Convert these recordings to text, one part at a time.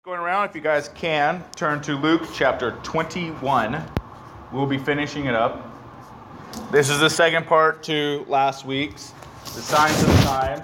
Going around, if you guys can, turn to Luke chapter 21. We'll be finishing it up. This is the second part to last week's, the signs of the times.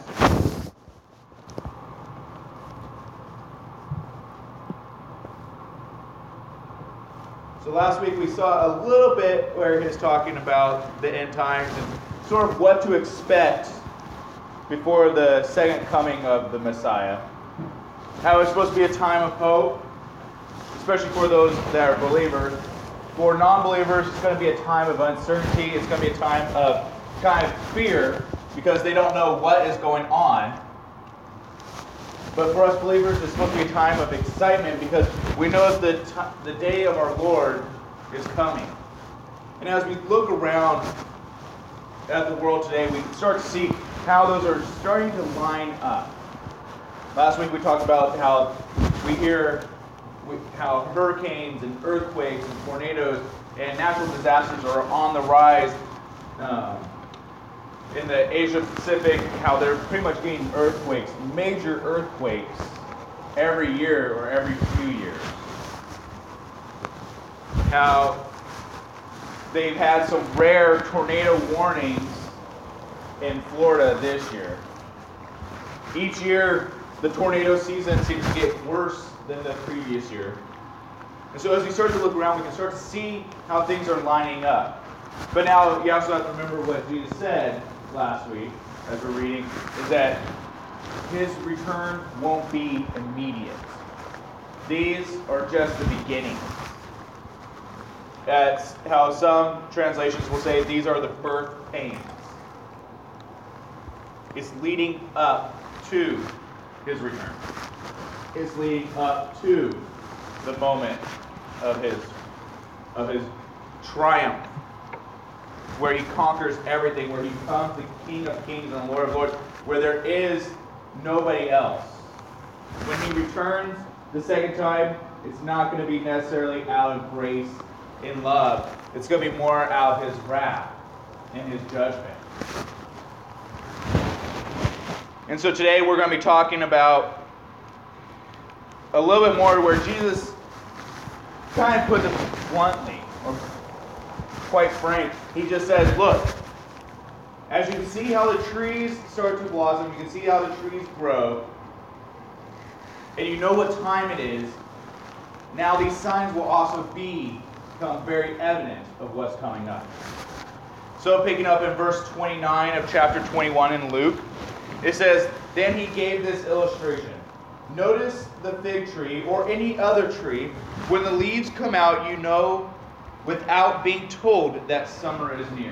So last week we saw a little bit where he's talking about the end times and sort of what to expect before the second coming of the Messiah. How it's supposed to be a time of hope, especially for those that are believers. For non-believers, it's going to be a time of uncertainty. It's going to be a time of kind of fear because they don't know what is going on. But for us believers, it's supposed to be a time of excitement because we know that the day of our Lord is coming. And as we look around at the world today, we start to see how those are starting to line up. Last week we talked about how we hear how hurricanes and earthquakes and tornadoes and natural disasters are on the rise in the Asia Pacific, how they're pretty much getting earthquakes, major earthquakes, every year or every few years. How they've had some rare tornado warnings in Florida this year. Each year, the tornado season seems to get worse than the previous year. And so as we start to look around, we can start to see how things are lining up. But now you also have to remember what Jesus said last week, as we're reading, is that his return won't be immediate. These are just the beginning. That's how some translations will say these are the birth pains. It's leading up to his return. It's leading up to the moment of his triumph, where he conquers everything, where he becomes the King of Kings and Lord of Lords, where there is nobody else. When he returns the second time, it's not going to be necessarily out of grace and love. It's going to be more out of his wrath and his judgment. And so today we're going to be talking about a little bit more where Jesus kind of puts it bluntly, or quite frank. He just says, look, as you can see how the trees start to blossom, you can see how the trees grow, and you know what time it is, now these signs will also become very evident of what's coming up. So picking up in verse 29 of chapter 21 in Luke, it says, then he gave this illustration. Notice the fig tree or any other tree. When the leaves come out, you know without being told that summer is near.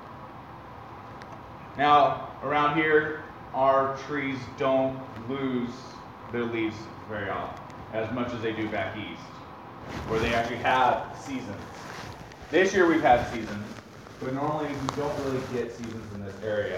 Now, around here, our trees don't lose their leaves very often, as much as they do back east, where they actually have seasons. This year we've had seasons, but normally we don't really get seasons in this area.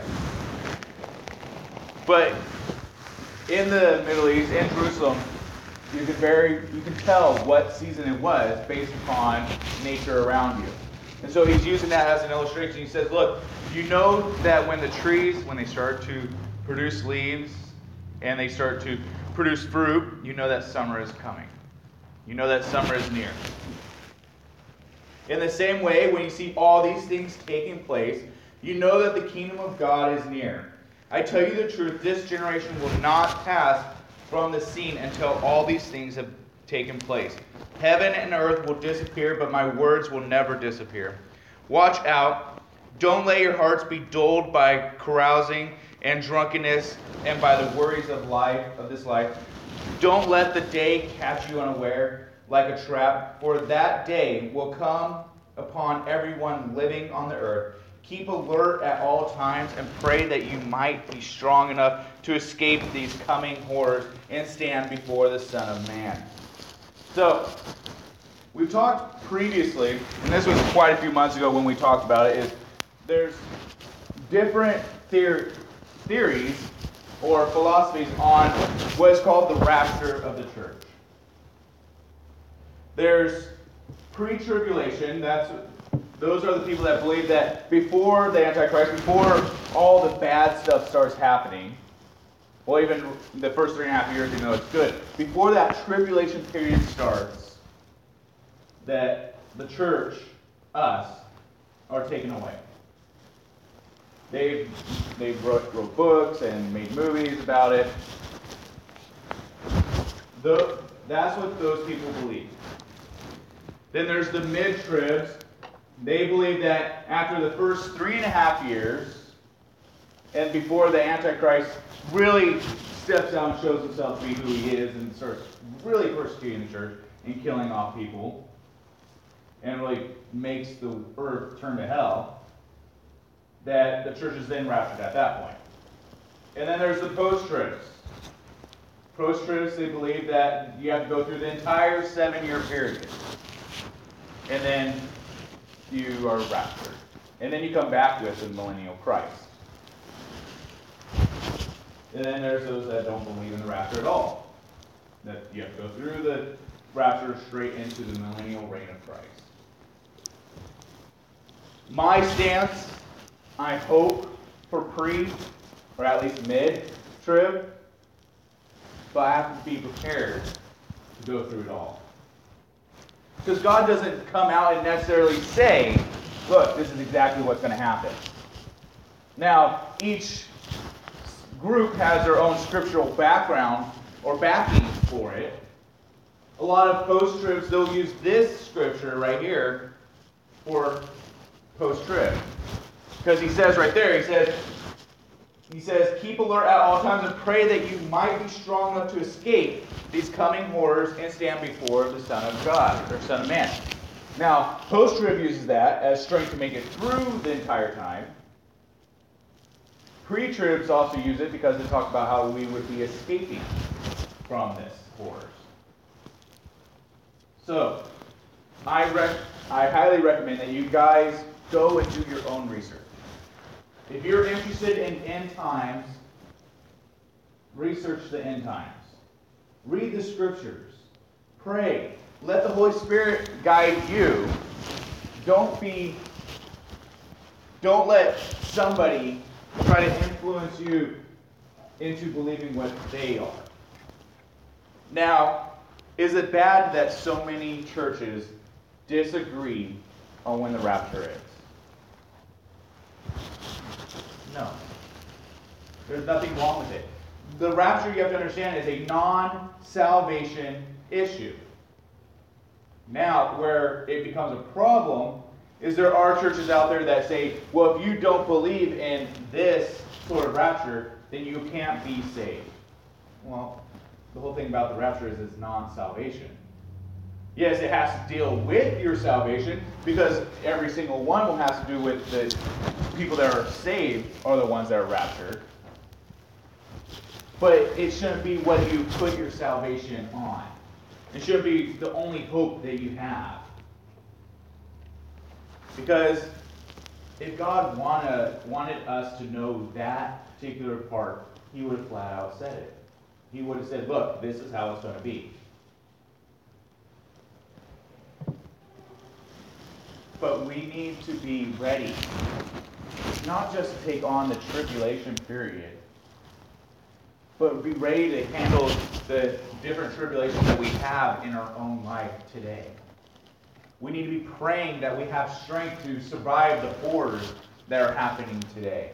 But in the Middle East, in Jerusalem, you can tell what season it was based upon nature around you. And so he's using that as an illustration. He says, look, you know that when the trees, when they start to produce leaves and they start to produce fruit, you know that summer is coming. You know that summer is near. In the same way, when you see all these things taking place, you know that the kingdom of God is near. I tell you the truth, this generation will not pass from the scene until all these things have taken place. Heaven and earth will disappear, but my words will never disappear. Watch out. Don't let your hearts be dulled by carousing and drunkenness and by the worries of this life. Don't let the day catch you unaware like a trap, for that day will come upon everyone living on the earth. Keep alert at all times and pray that you might be strong enough to escape these coming horrors and stand before the Son of Man. So, we've talked previously, and this was quite a few months ago when we talked about it, is there's different theories or philosophies on what is called the rapture of the church. There's pre-tribulation, those are the people that believe that before the Antichrist, before all the bad stuff starts happening, Well, even the first 3.5 years, you know it's good. Before that tribulation period starts, that the church, us, are taken away. They wrote books and made movies about it. That's what those people believe. Then there's the mid-tribs. They believe that after the first 3.5 years, and before the Antichrist really steps out and shows himself to be who he is and starts really persecuting the church and killing off people, and really makes the earth turn to hell, that the church is then raptured at that point. And then there's the post-tribs. Post-tribs, they believe that you have to go through the entire 7-year period. And then you are raptured. And then you come back with the millennial Christ. And then there's those that don't believe in the rapture at all. That you have to go through the rapture straight into the millennial reign of Christ. My stance, I hope, for pre, or at least mid-trib, but I have to be prepared to go through it all. Because God doesn't come out and necessarily say, look, this is exactly what's going to happen. Now, each group has their own scriptural background or backing for it. A lot of post-tribs, they'll use this scripture right here for post-trib. Because he says right there, he says, keep alert at all times and pray that you might be strong enough to escape these coming horrors and stand before the Son of God, or Son of Man. Now, post-trib uses that as strength to make it through the entire time. Pre-tribs also use it because they talk about how we would be escaping from this horrors. So, I highly recommend that you guys go and do your own research. If you're interested in end times, research the end times. Read the scriptures. Pray. Let the Holy Spirit guide you. Don't let somebody try to influence you into believing what they are. Now, is it bad that so many churches disagree on when the rapture is? No. There's nothing wrong with it. The rapture, you have to understand, is a non-salvation issue. Now, where it becomes a problem is there are churches out there that say, well, if you don't believe in this sort of rapture, then you can't be saved. Well, the whole thing about the rapture is it's non-salvation. Yes, it has to deal with your salvation, because every single one will have to do with the people that are saved are the ones that are raptured. But it shouldn't be what you put your salvation on. It shouldn't be the only hope that you have. Because if God wanted us to know that particular part, He would have flat out said it. He would have said, look, this is how it's going to be. But we need to be ready, not just to take on the tribulation period, but be ready to handle the different tribulations that we have in our own life today. We need to be praying that we have strength to survive the horrors that are happening today.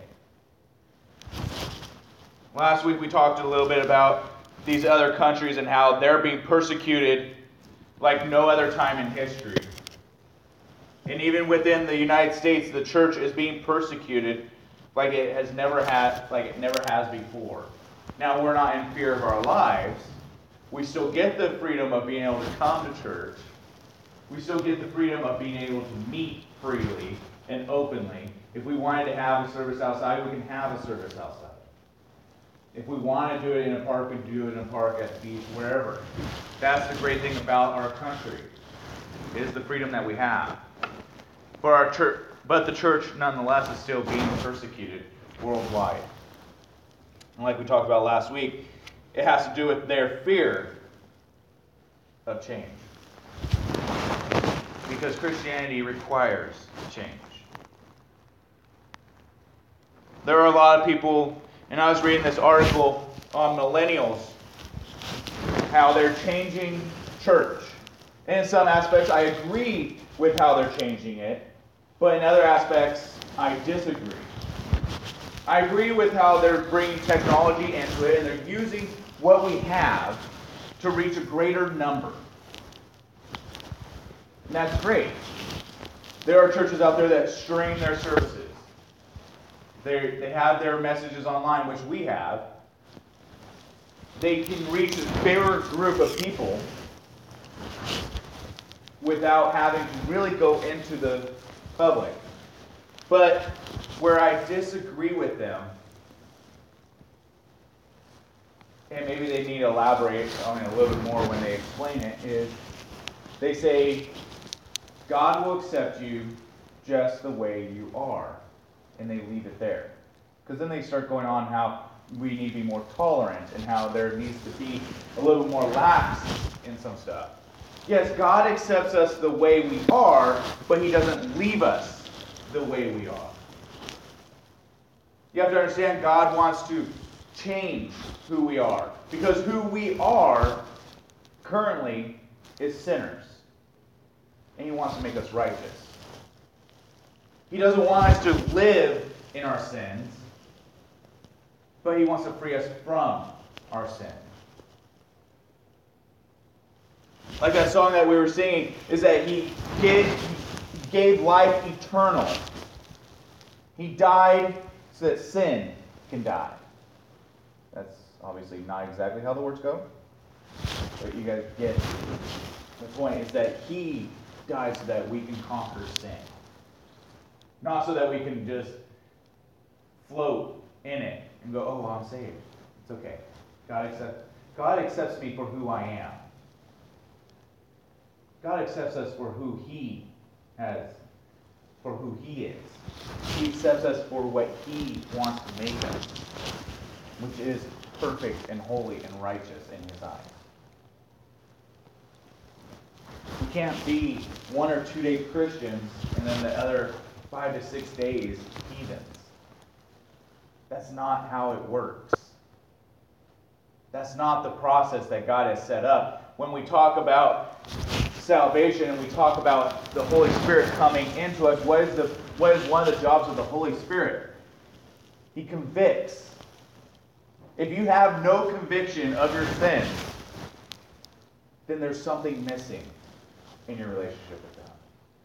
Last week we talked a little bit about these other countries and how they're being persecuted like no other time in history. And even within the United States, the church is being persecuted like it never has before. Now, we're not in fear of our lives. We still get the freedom of being able to come to church. We still get the freedom of being able to meet freely and openly. If we wanted to have a service outside, we can have a service outside. If we want to do it in a park, we can do it in a park, at the beach, wherever. That's the great thing about our country, is the freedom that we have. For our church, but the church, nonetheless, is still being persecuted worldwide. And like we talked about last week, it has to do with their fear of change. Because Christianity requires change. There are a lot of people And I was reading this article on millennials, how they're changing church. And in some aspects, I agree with how they're changing it, but in other aspects, I disagree. I agree with how they're bringing technology into it, and they're using what we have to reach a greater number. And that's great. There are churches out there that stream their services. They have their messages online, which we have. They can reach a bigger group of people without having to really go into the public. But where I disagree with them, and maybe they need to elaborate on it a little bit more when they explain it, is they say, God will accept you just the way you are. And they leave it there. Because then they start going on how we need to be more tolerant and how there needs to be a little more lax in some stuff. Yes, God accepts us the way we are, but He doesn't leave us the way we are. You have to understand, God wants to change who we are. Because who we are currently is sinners. And He wants to make us righteous. He doesn't want us to live in our sins, but He wants to free us from our sin. Like that song that we were singing, is that He gave life eternal. He died so that sin can die. That's obviously not exactly how the words go, but you guys get the point. Is that He died so that we can conquer sin. Not so that we can just float in it and go, oh, I'm saved. It's okay. God accepts me for who I am. God accepts us for who He is. He accepts us for what He wants to make us, which is perfect and holy and righteous in His eyes. We can't be 1 or 2 day Christians and then the other 5 to 6 days heathens. That's not how it works. That's not the process that God has set up. When we talk about salvation and we talk about the Holy Spirit coming into us, what is one of the jobs of the Holy Spirit? He convicts. If you have no conviction of your sins, then there's something missing in your relationship with God.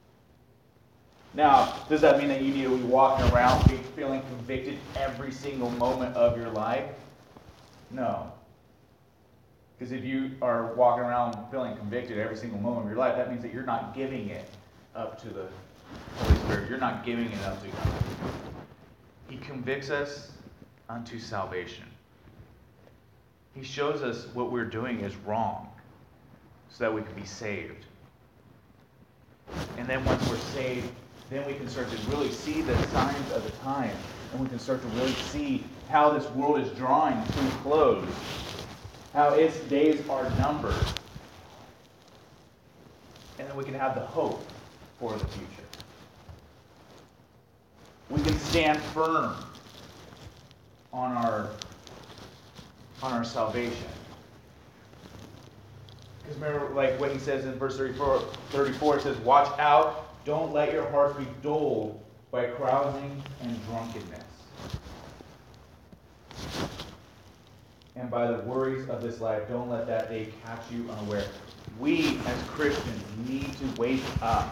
Now, does that mean that you need to be walking around feeling convicted every single moment of your life? No. Because if you are walking around feeling convicted every single moment of your life, that means that you're not giving it up to the Holy Spirit. You're not giving it up to God. He convicts us unto salvation. He shows us what we're doing is wrong so that we can be saved. And then once we're saved, then we can start to really see the signs of the time. And we can start to really see how this world is drawing to a close. How its days are numbered. And then we can have the hope for the future. We can stand firm on our salvation. Because remember, like what he says in verse 34, it says, watch out, don't let your hearts be dulled by carousing and drunkenness, and by the worries of this life. Don't let that day catch you unaware. We, as Christians, need to wake up.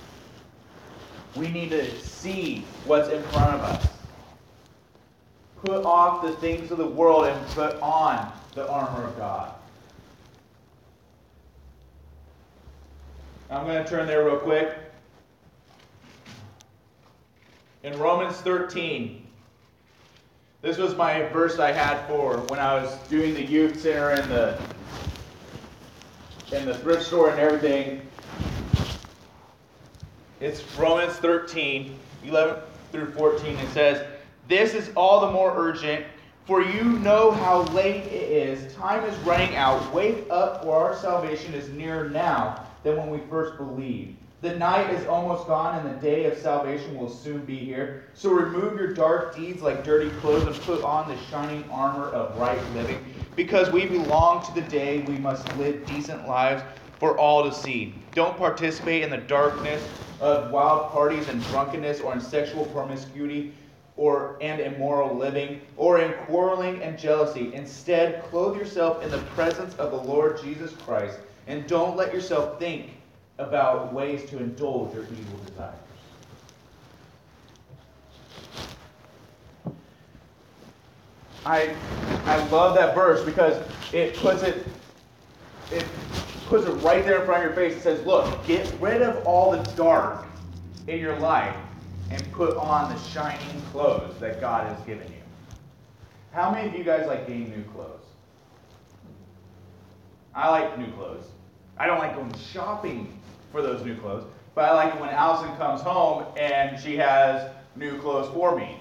We need to see what's in front of us. Put off the things of the world and put on the armor of God. I'm going to turn there real quick. In Romans 13, this was my verse I had for when I was doing the youth center and the thrift store and everything. It's Romans 13, 11 through 14. It says, this is all the more urgent, for you know how late it is. Time is running out. Wake up, for our salvation is nearer now than when we first believed. The night is almost gone, and the day of salvation will soon be here. So remove your dark deeds like dirty clothes and put on the shining armor of right living. Because we belong to the day, we must live decent lives for all to see. Don't participate in the darkness of wild parties and drunkenness, or in sexual promiscuity, and immoral living, or in quarreling and jealousy. Instead, clothe yourself in the presence of the Lord Jesus Christ, and don't let yourself think about ways to indulge your evil desires. I love that verse because it puts it right there in front of your face. It says, look, get rid of all the dark in your life and put on the shining clothes that God has given you. How many of you guys like getting new clothes? I like new clothes. I don't like going shopping for those new clothes, but I like it when Allison comes home and she has new clothes for me.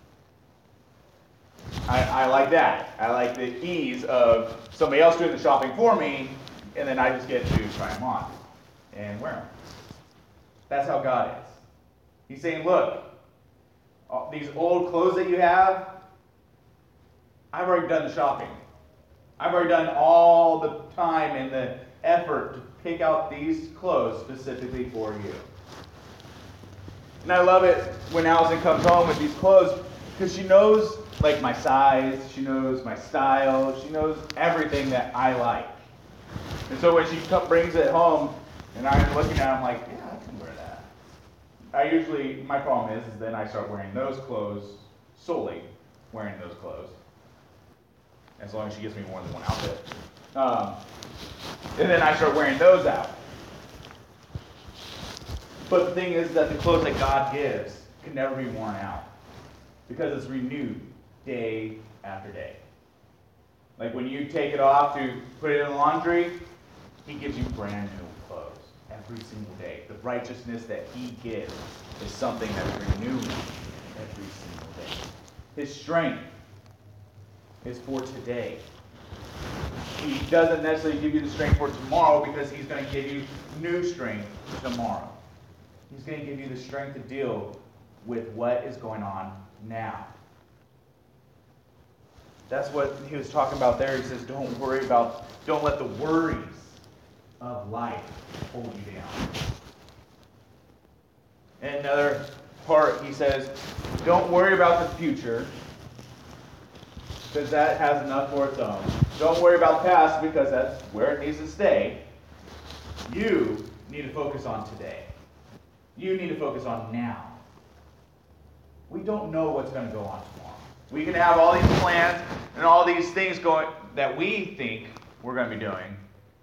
I like that. I like the ease of somebody else doing the shopping for me, and then I just get to try them on and wear them. That's how God is. He's saying, look, these old clothes that you have, I've already done the shopping. I've already done all the time and the effort to pick out these clothes specifically for you. And I love it when Allison comes home with these clothes because she knows like my size, she knows my style, she knows everything that I like. And so when she brings it home and I'm looking at it, I'm like, yeah, I can wear that. My problem is then I start wearing those clothes, solely wearing those clothes. As long as she gives me more than one outfit. And then I start wearing those out. But the thing is that the clothes that God gives can never be worn out. Because it's renewed day after day. Like when you take it off to put it in the laundry, He gives you brand new clothes every single day. The righteousness that He gives is something that's renewed every single day. His strength is for today. He doesn't necessarily give you the strength for tomorrow because He's going to give you new strength tomorrow. He's going to give you the strength to deal with what is going on now. That's what he was talking about there. He says, don't let the worries of life hold you down. And another part, he says, don't worry about the future, because that has enough for its own. Don't worry about the past, because that's where it needs to stay. You need to focus on today. You need to focus on now. We don't know what's going to go on tomorrow. We can have all these plans and all these things going that we think we're going to be doing,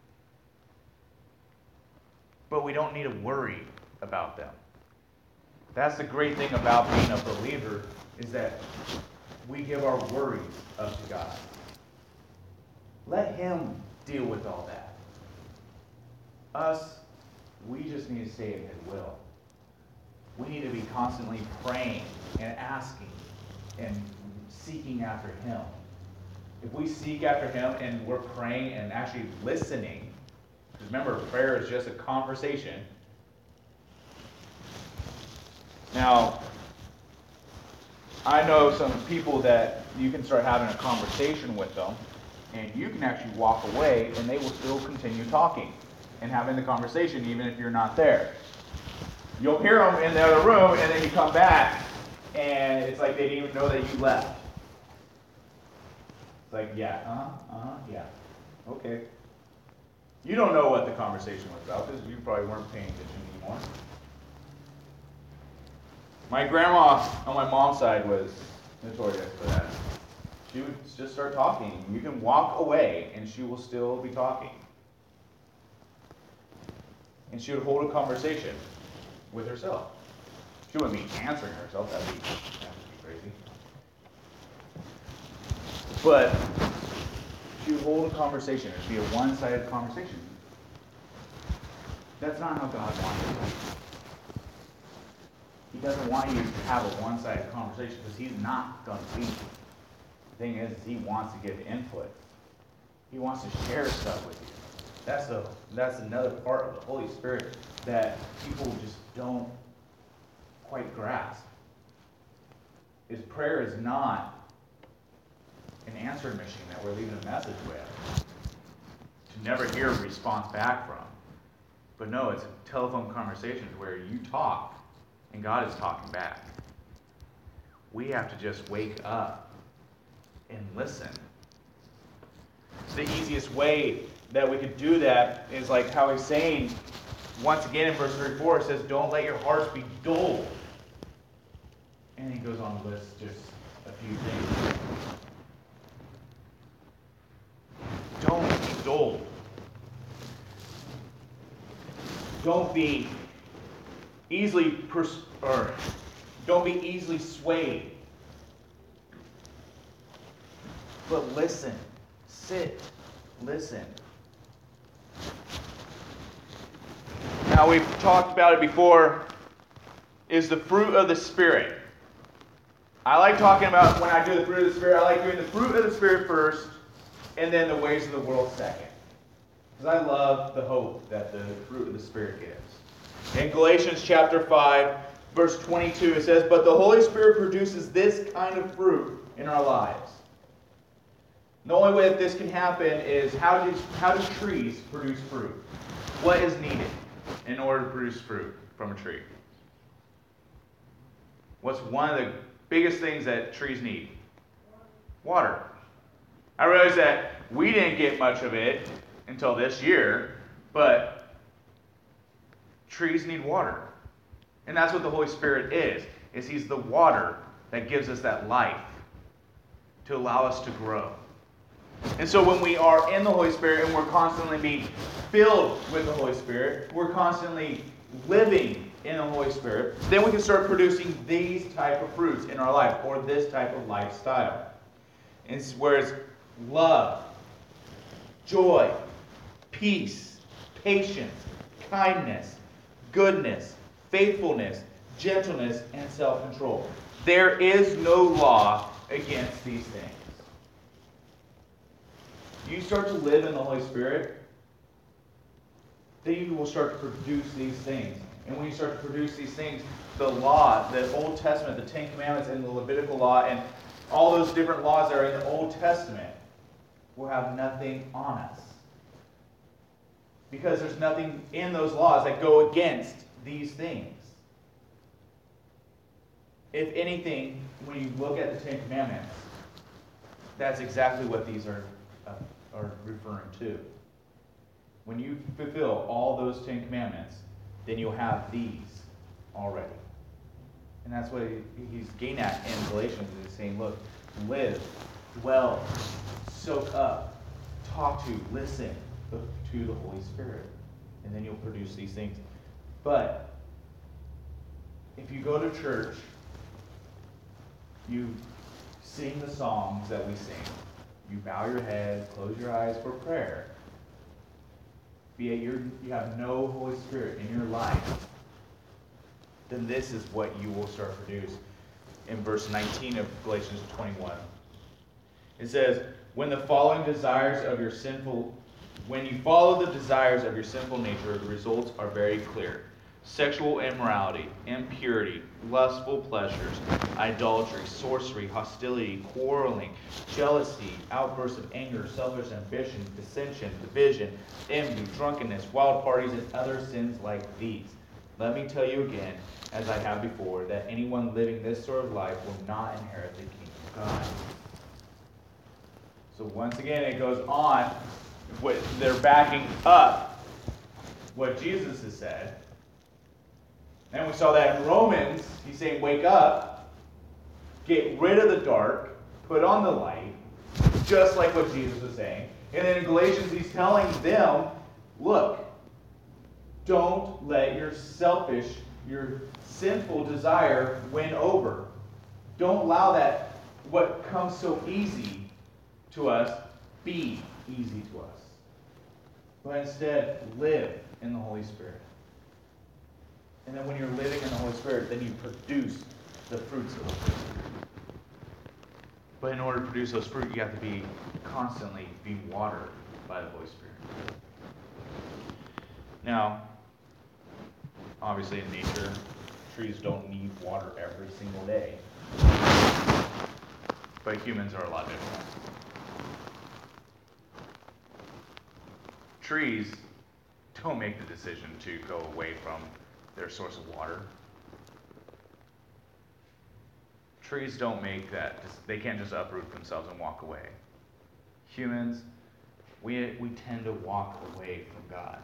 but we don't need to worry about them. That's the great thing about being a believer, is that we give our worries up to God. Let Him deal with all that. Us, we just need to stay in His will. We need to be constantly praying and asking and seeking after Him. If we seek after Him and we're praying and actually listening, because remember, prayer is just a conversation. Now, I know some people that you can start having a conversation with them, and you can actually walk away, and they will still continue talking and having the conversation even if you're not there. You'll hear them in the other room, and then you come back, and it's like they didn't even know that you left. It's like, yeah, yeah, okay. You don't know what the conversation was about because you probably weren't paying attention anymore. My grandma on my mom's side was notorious for that. She would just start talking. You can walk away, and she will still be talking. And she would hold a conversation with herself. She wouldn't be answering herself. That'd be crazy. But she would hold a conversation. It would be a one-sided conversation. That's not how God wants it. He doesn't want you to have a one-sided conversation because He's not going to lead you. The thing is He wants to give input. He wants to share stuff with you. That's another part of the Holy Spirit that people just don't quite grasp. Is prayer is not an answering machine that we're leaving a message with to never hear a response back from. But no, it's telephone conversations where you talk and God is talking back. We have to just wake up and listen. The easiest way that we could do that is like how he's saying, once again in verse 34, it says, don't let your hearts be dulled. And he goes on to list just a few things. Don't be dulled. Don't be easily don't be easily swayed. But listen. Sit. Listen. Now we've talked about it before, is the fruit of the Spirit. I like talking about when I do the fruit of the Spirit, I like doing the fruit of the Spirit first, and then the ways of the world second. Because I love the hope that the fruit of the Spirit gives. In Galatians chapter 5, verse 22, it says, but the Holy Spirit produces this kind of fruit in our lives. The only way that this can happen is how do trees produce fruit? What is needed in order to produce fruit from a tree? What's one of the biggest things that trees need? Water. I realize that we didn't get much of it until this year, but trees need water. And that's what the Holy Spirit is He's the water that gives us that life to allow us to grow. And so when we are in the Holy Spirit and we're constantly being filled with the Holy Spirit, we're constantly living in the Holy Spirit, then we can start producing these type of fruits in our life, or this type of lifestyle. Where it's love, joy, peace, patience, kindness, goodness, faithfulness, gentleness, and self-control. There is no law against these things. You start to live in the Holy Spirit, then you will start to produce these things. And when you start to produce these things, the law, the Old Testament, the Ten Commandments and the Levitical law, and all those different laws that are in the Old Testament will have nothing on us. Because there's nothing in those laws that go against these things. If anything, when you look at the Ten Commandments, that's exactly what these are referring to. When you fulfill all those Ten Commandments, then you'll have these already. And that's what he's getting at in Galatians. He's saying, look, live, dwell, soak up, talk to, listen to the Holy Spirit. And then you'll produce these things. But if you go to church, you sing the songs that we sing. You bow your head, close your eyes for prayer. Be it you have no Holy Spirit in your life, then this is what you will start to produce. In verse 19 of Galatians 21. It says, when you follow the desires of your sinful nature, the results are very clear. Sexual immorality, impurity, lustful pleasures, idolatry, sorcery, hostility, quarreling, jealousy, outbursts of anger, selfish ambition, dissension, division, envy, drunkenness, wild parties, and other sins like these. Let me tell you again, as I have before, that anyone living this sort of life will not inherit the kingdom of God. So once again, it goes on. They're backing up what Jesus has said. And we saw that in Romans, he's saying, wake up, get rid of the dark, put on the light, just like what Jesus was saying. And then in Galatians, he's telling them, look, don't let your sinful desire win over. Don't allow that, what comes so easy to us, be easy to us. But instead, live in the Holy Spirit. And then when you're living in the Holy Spirit, then you produce the fruits of the Holy Spirit. But in order to produce those fruit, you have to be constantly watered by the Holy Spirit. Now, obviously in nature, trees don't need water every single day. But humans are a lot different. Trees don't make the decision to go away from their source of water. Trees don't make that. They can't just uproot themselves and walk away. Humans, we tend to walk away from God.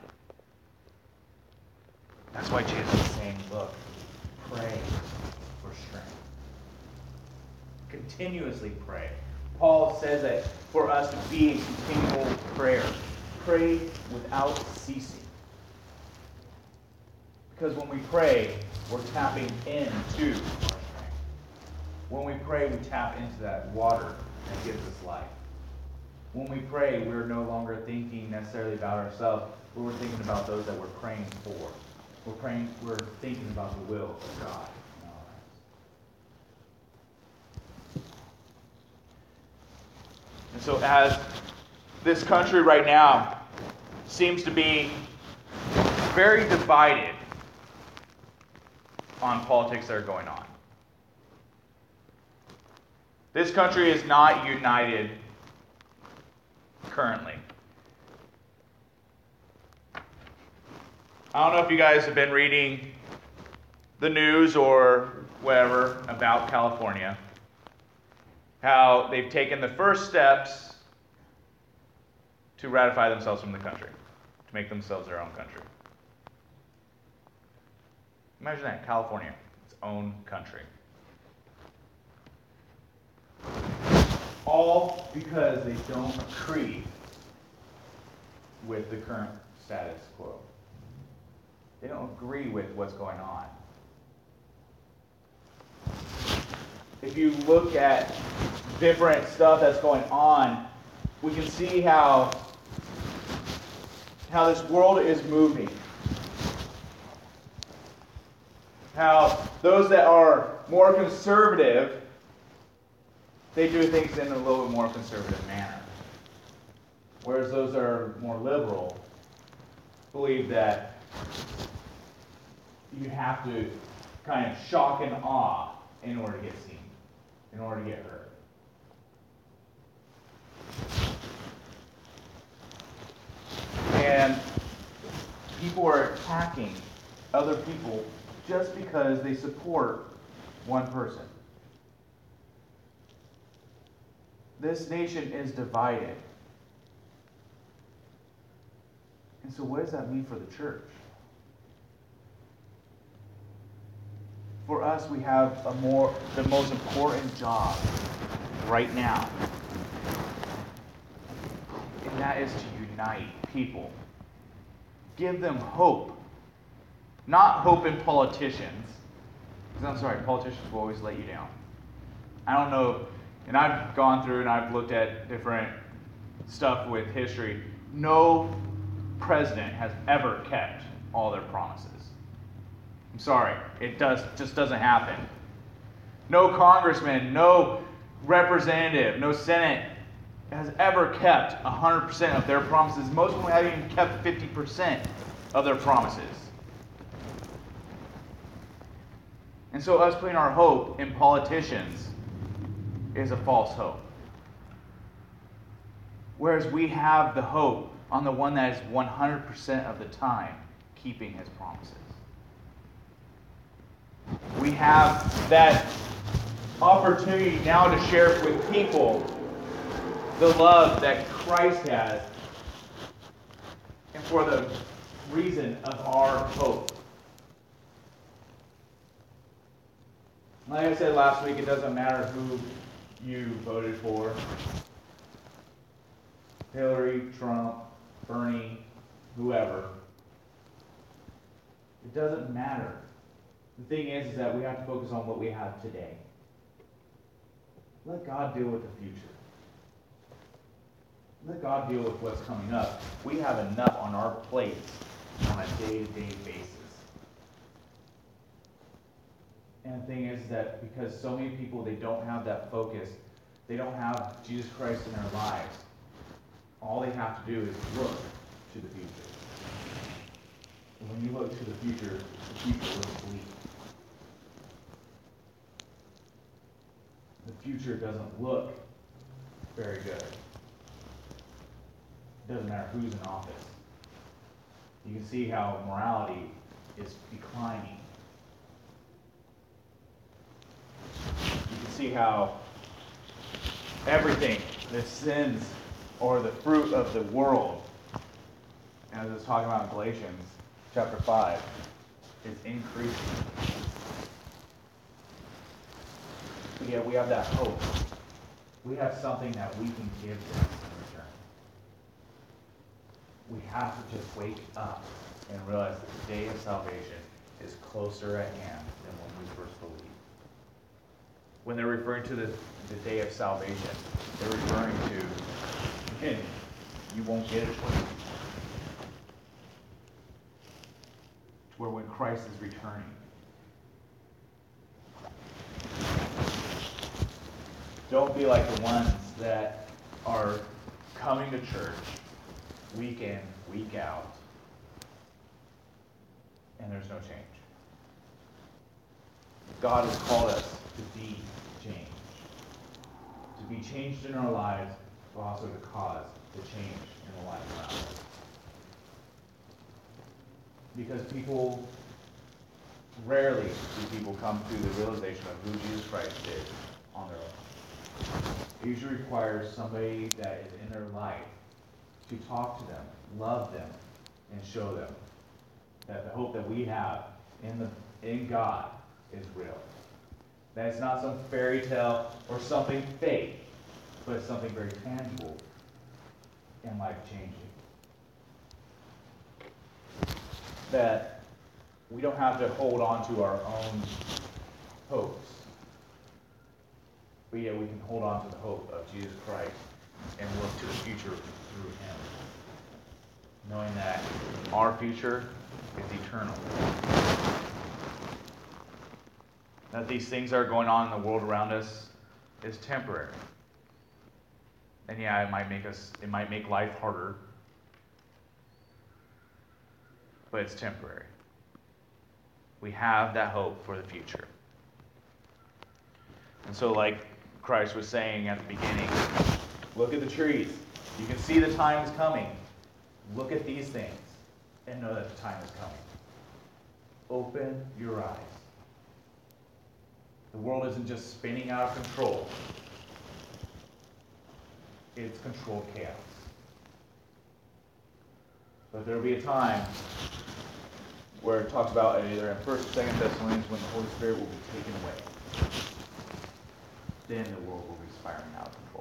That's why Jesus is saying, look, pray for strength. Continuously pray. Paul says that for us to be in continual prayer. Pray without ceasing. Because when we pray, we're tapping into our strength. When we pray, we tap into that water that gives us life. When we pray, we're no longer thinking necessarily about ourselves, but we're thinking about those that we're praying for. We're thinking about the will of God in our lives. And so as this country right now seems to be very divided on politics that are going on. This country is not united currently. I don't know if you guys have been reading the news or whatever about California. How they've taken the first steps to ratify themselves from the country, to make themselves their own country. Imagine that, California, its own country. All because they don't agree with the current status quo. They don't agree with what's going on. If you look at different stuff that's going on, we can see how this world is moving. How those that are more conservative, they do things in a little bit more conservative manner. Whereas those that are more liberal believe that you have to kind of shock and awe in order to get seen, in order to get heard. And people are attacking other people just because they support one person. This nation is divided. And so what does that mean for the church? For us, we have the most important job right now. And that is to unite people. Give them hope. Not hope in politicians. Because I'm sorry, politicians will always let you down. I don't know, and I've gone through and I've looked at different stuff with history. No president has ever kept all their promises. I'm sorry, it just doesn't happen. No congressman, no representative, no Senate has ever kept 100% of their promises. Most of them haven't even kept 50% of their promises. And so us putting our hope in politicians is a false hope. Whereas we have the hope on the one that is 100% of the time keeping his promises. We have that opportunity now to share with people the love that Christ has, and for the reason of our hope. Like I said last week, it doesn't matter who you voted for. Hillary, Trump, Bernie, whoever. It doesn't matter. The thing is that we have to focus on what we have today. Let God deal with the future. Let God deal with what's coming up. We have enough on our plates on a day-to-day basis. And the thing is that because so many people, they don't have that focus, they don't have Jesus Christ in their lives, all they have to do is look to the future. look to the future looks bleak. The future doesn't look very good. It doesn't matter who's in office. You can see how morality is declining. You can see how everything, the sins or the fruit of the world, as it's talking about in Galatians chapter 5, is increasing. But yet we have that hope. We have something that we can give them in return. We have to just wake up and realize that the day of salvation is closer at hand than when we first believed. When they're referring to the day of salvation, they're referring to, again, you won't get it where when Christ is returning. Don't be like the ones that are coming to church week in, week out, and there's no change. God has called us to be changed. To be changed in our lives, but also to cause the change in the life around us. Because rarely do people come to the realization of who Jesus Christ is on their own. It usually requires somebody that is in their life to talk to them, love them, and show them that the hope that we have in God is real. That it's not some fairy tale or something fake, but it's something very tangible and life-changing. That we don't have to hold on to our own hopes, but yet we can hold on to the hope of Jesus Christ and look to the future through Him, knowing that our future is eternal. That these things that are going on in the world around us is temporary. And yeah, it might make life harder, but it's temporary. We have that hope for the future. And so like Christ was saying at the beginning, look at the trees. You can see the time is coming. Look at these things and know that the time is coming. Open your eyes. The world isn't just spinning out of control. It's controlled chaos. But there will be a time where it talks about either in 1st or 2nd Thessalonians when the Holy Spirit will be taken away. Then the world will be spiraling out of control.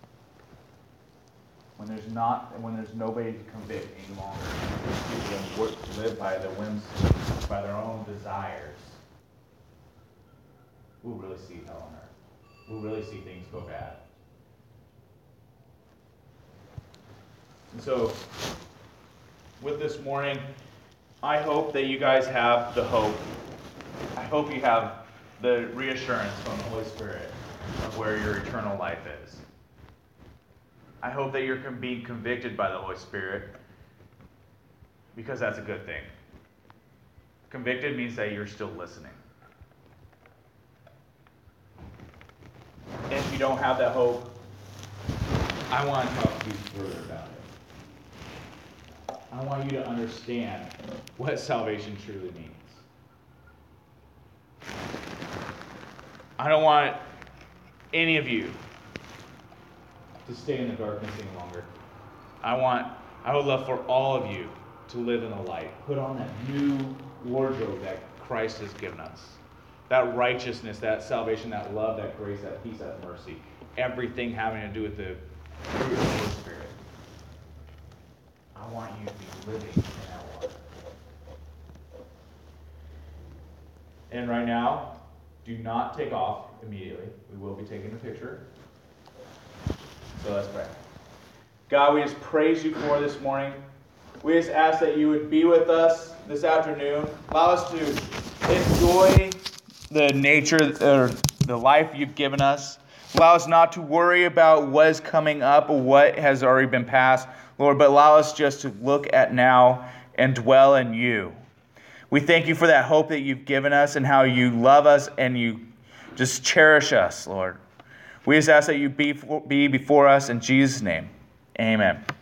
When there's nobody to convict any longer, people can live by their whims, by their own desires, we'll really see hell on earth. We'll really see things go bad. And so, with this morning, I hope that you guys have the hope. I hope you have the reassurance from the Holy Spirit of where your eternal life is. I hope that you're being convicted by the Holy Spirit, because that's a good thing. Convicted means that you're still listening. And if you don't have that hope, I want to talk to you further about it. I want you to understand what salvation truly means. I don't want any of you to stay in the darkness any longer. I would love for all of you to live in the light. Put on that new wardrobe that Christ has given us. That righteousness, that salvation, that love, that grace, that peace, that mercy. Everything having to do with the fruit of the Holy Spirit. I want you to be living in that water. And right now, do not take off immediately. We will be taking a picture. So let's pray. God, we just praise you for this morning. We just ask that you would be with us this afternoon. Allow us to enjoy the nature or the life you've given us. Allow us not to worry about what is coming up or what has already been passed, Lord, but allow us just to look at now and dwell in you. We thank you for that hope that you've given us and how you love us and you just cherish us, Lord. We just ask that you be before us in Jesus' name. Amen.